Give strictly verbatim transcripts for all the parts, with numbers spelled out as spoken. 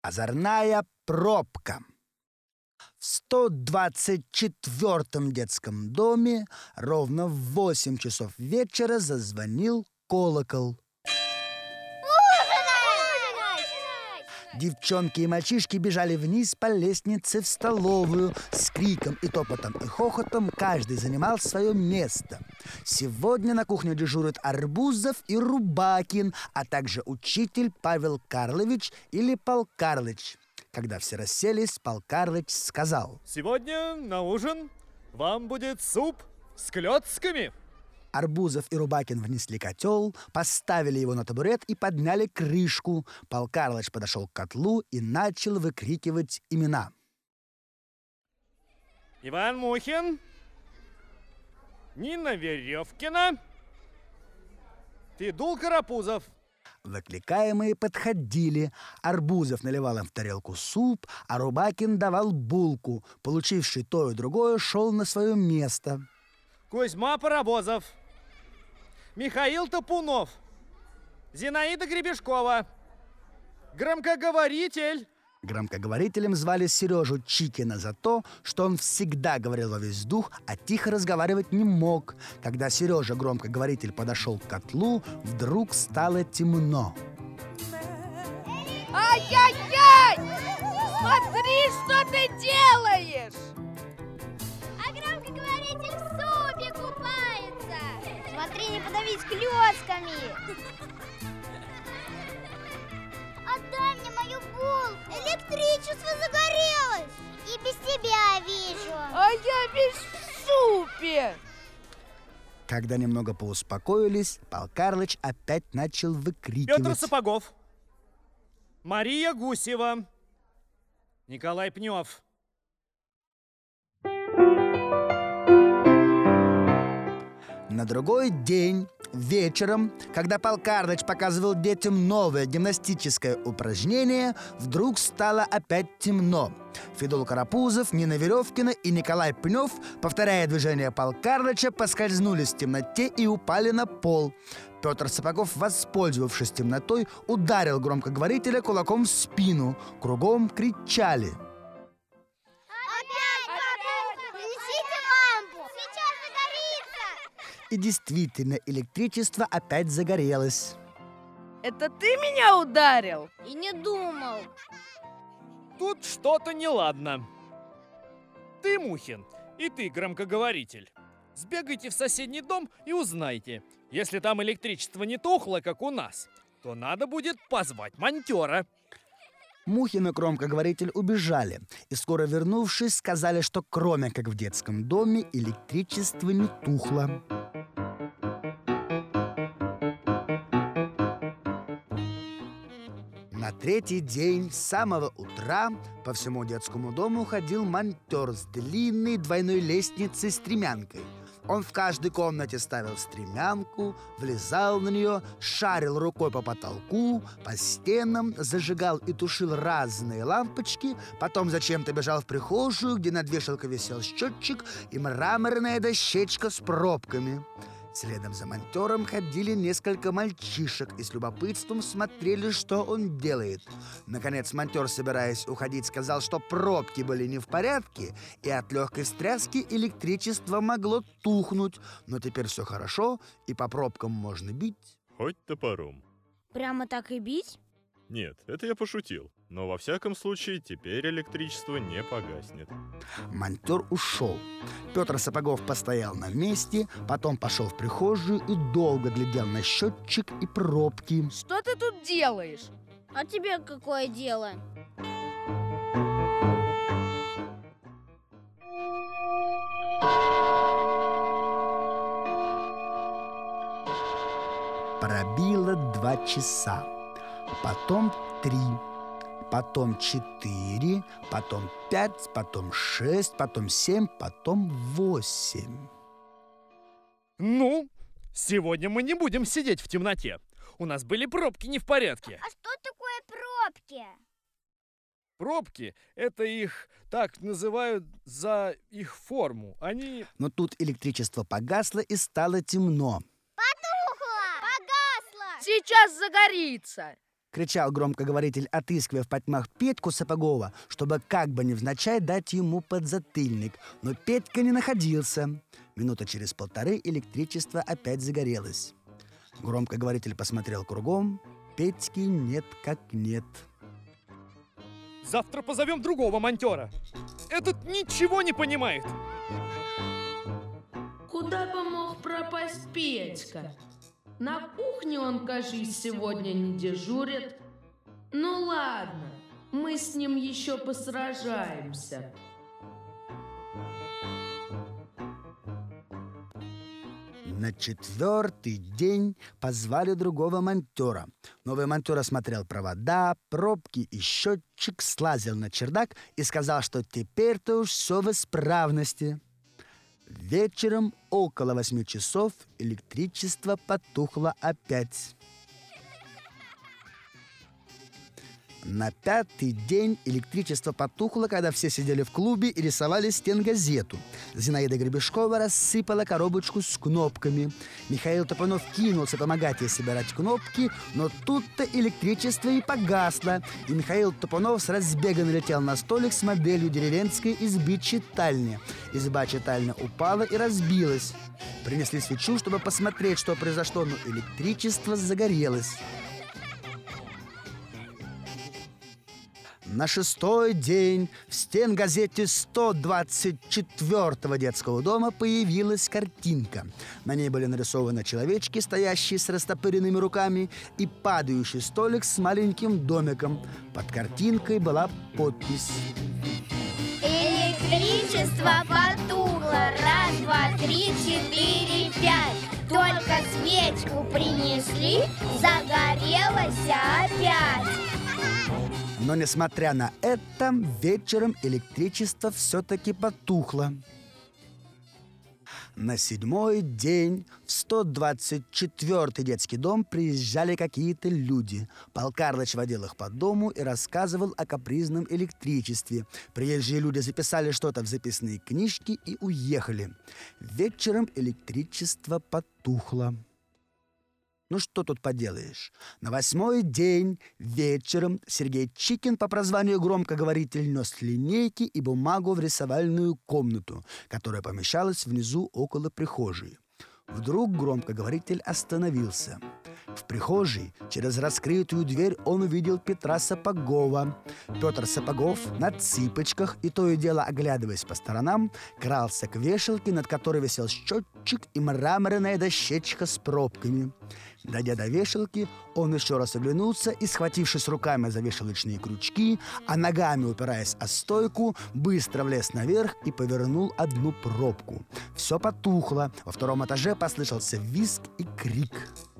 Озорная пробка. В сто двадцать четвёртом детском доме ровно в восемь часов вечера зазвонил колокол. Девчонки и мальчишки бежали вниз по лестнице в столовую. С криком и топотом и хохотом каждый занимал свое место. Сегодня на кухне дежурят Арбузов и Рубакин, а также учитель Павел Карлович или Пал Карлыч. Когда все расселись, Пал Карлыч сказал: «Сегодня на ужин вам будет суп с клёцками». Арбузов и Рубакин внесли котел, поставили его на табурет и подняли крышку. Пал Карлыч подошел к котлу и начал выкрикивать имена. Иван Мухин, Нина Веревкина, Федул Карапузов. Выкликаемые подходили. Арбузов наливал им в тарелку суп, а Рубакин давал булку. Получивший то и другое шел на свое место. Кузьма Паровозов, Михаил Топунов, Зинаида Гребешкова, громкоговоритель. Громкоговорителем звали Сережу Чикина за то, что он всегда говорил во весь дух, а тихо разговаривать не мог. Когда Сережа, громкоговоритель, подошел к котлу, вдруг стало темно. Ай-яй-яй! Смотри, что ты делаешь! А громкоговоритель в супе купается! Смотри, не подавись клёцками! Отдай мне мою булку! Электричество загорелось! И без тебя вижу! А я весь в супе! Когда немного поуспокоились, Пал Карлыч опять начал выкрикивать. Петр Сапогов, Мария Гусева, Николай Пнев. На другой день вечером, когда Пал Карлыч показывал детям новое гимнастическое упражнение, вдруг стало опять темно. Федул Карапузов, Нина Веревкина и Николай Пнев, повторяя движения Пал Карлыча, поскользнулись в темноте и упали на пол. Петр Сапогов, воспользовавшись темнотой, ударил громкоговорителя кулаком в спину. Кругом кричали. И действительно, электричество опять загорелось. Это ты меня ударил? И не думал. Тут что-то неладно. Ты, Мухин, и ты, громкоговоритель, сбегайте в соседний дом и узнайте. Если там электричество не тухло, как у нас, то надо будет позвать монтера. Мухин и громкоговоритель убежали, и скоро вернувшись, сказали, что кроме как в детском доме электричество не тухло. На третий день с самого утра по всему детскому дому ходил монтер с длинной двойной лестницей-стремянкой. Он в каждой комнате ставил стремянку, влезал на нее, шарил рукой по потолку, по стенам, зажигал и тушил разные лампочки, потом зачем-то бежал в прихожую, где над вешалкой висел счетчик и мраморная дощечка с пробками. Следом за монтером ходили несколько мальчишек и с любопытством смотрели, что он делает. Наконец монтер, собираясь уходить, сказал, что пробки были не в порядке, и от легкой встряски электричество могло тухнуть. Но теперь все хорошо, и по пробкам можно бить. Хоть топором. Прямо так и бить? Нет, это я пошутил. Но во всяком случае теперь электричество не погаснет. Монтер ушел. Петр Сапогов постоял на месте, потом пошел в прихожую и долго глядел на счетчик и пробки. Что ты тут делаешь? А тебе какое дело? Пробило два часа, потом три, потом четыре, потом пять, потом шесть, потом семь, потом восемь. Ну, сегодня мы не будем сидеть в темноте. У нас были пробки не в порядке. А что такое пробки? Пробки – это их так называют за их форму. Они… Но тут электричество погасло и стало темно. Потухло! Погасло! Сейчас загорится. кричал громкоговоритель, отыскивая в потьмах Петьку Сапогова, чтобы как бы невзначай дать ему подзатыльник. Но Петька не находился. Минута через полторы электричество опять загорелось. Громкоговоритель посмотрел кругом. Петьки нет как нет. Завтра позовем другого монтера. Этот ничего не понимает. Куда бы мог пропасть Петька? На кухне он, кажись, сегодня не дежурит. Ну ладно, мы с ним еще посражаемся. На четвертый день позвали другого монтера. Новый монтер осмотрел провода, пробки и счетчик, слазил на чердак и сказал, что теперь-то уж все в исправности. Вечером около восьми часов электричество потухло опять. На пятый день электричество потухло, когда все сидели в клубе и рисовали стенгазету. Зинаида Гребешкова рассыпала коробочку с кнопками. Михаил Топунов кинулся помогать ей собирать кнопки, но тут-то электричество и погасло, и Михаил Топунов с разбега налетел на столик с моделью деревенской избы-читальни. Изба-читальня упала и разбилась. Принесли свечу, чтобы посмотреть, что произошло, но электричество загорелось. На шестой день в стенгазете сто двадцать четвёртого детского дома появилась картинка. На ней были нарисованы человечки, стоящие с растопыренными руками, и падающий столик с маленьким домиком. Под картинкой была подпись: Электричество потухло. Раз, два, три, четыре, пять. Только свечку принесли, загорелось опять. Но, несмотря на это, вечером электричество все-таки потухло. На седьмой день в сто двадцать четвёртый детский дом приезжали какие-то люди. Пал Карлыч водил их по дому и рассказывал о капризном электричестве. Приезжие люди записали что-то в записные книжки и уехали. Вечером электричество потухло. Ну что тут поделаешь? На восьмой день вечером Сергей Чикин по прозванию громкоговоритель нес линейки и бумагу в рисовальную комнату, которая помещалась внизу около прихожей. Вдруг громкоговоритель остановился. В прихожей через раскрытую дверь он увидел Петра Сапогова. Петр Сапогов на цыпочках и то и дело, оглядываясь по сторонам, крался к вешалке, над которой висел счетчик и мраморная дощечка с пробками. Дойдя до вешалки, он еще раз оглянулся и, схватившись руками за вешалочные крючки, а ногами упираясь о стойку, быстро влез наверх и повернул одну пробку. Все потухло. Во втором этаже послышался визг и крик.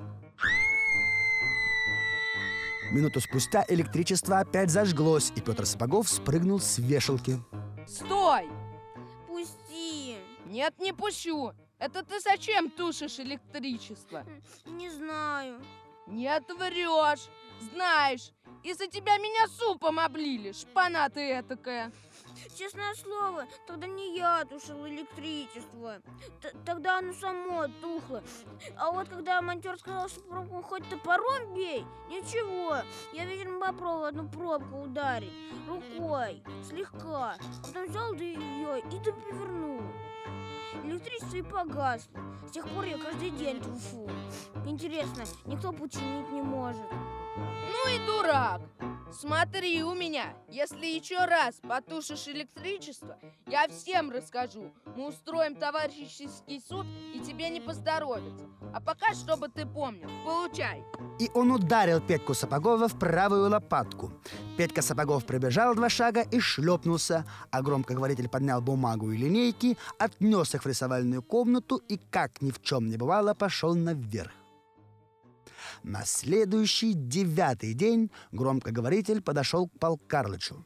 Минуту спустя электричество опять зажглось, и Петр Сапогов спрыгнул с вешалки. Стой! Пусти. Нет, не пущу. Это ты зачем тушишь электричество? Не знаю. Нет, врешь. Знаешь, из-за тебя меня супом облили, шпана ты этакая. Честное слово, тогда не я тушил электричество. Т- тогда оно само тухло. А вот когда монтер сказал, что пробку хоть топором бей, ничего. Я вечером попробовал одну пробку ударить рукой, слегка. Потом взял да ее и да перевернул. Электричество и погасло. С тех пор я каждый день тушу. Интересно, никто починить не может. Ну и дурак. Смотри у меня, если еще раз потушишь электричество, я всем расскажу. Мы устроим товарищеский суд, и тебе не поздоровится. А пока, чтобы ты помнил, получай. И он ударил Петьку Сапогова в правую лопатку. Петька Сапогов пробежал два шага и шлепнулся, а громкоговоритель поднял бумагу и линейки, отнес их в рисовальную комнату и, как ни в чем не бывало, пошел наверх. На следующий девятый день громкоговоритель подошел к Палу Карлычу.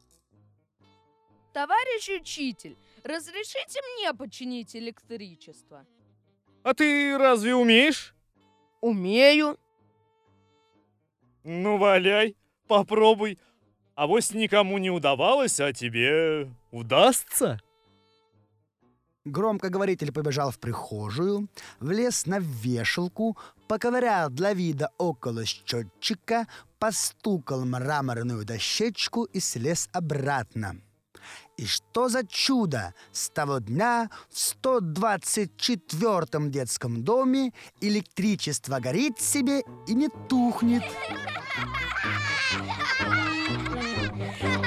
Товарищ учитель, разрешите мне починить электричество? А ты разве умеешь? Умею. Ну, валяй, попробуй. Авось никому не удавалось, а тебе удастся? Громкоговоритель побежал в прихожую, влез на вешалку, поковырял для вида около счетчика, постукал мраморную дощечку и слез обратно. И что за чудо! С того дня в сто двадцать четвёртом детском доме электричество горит себе и не тухнет.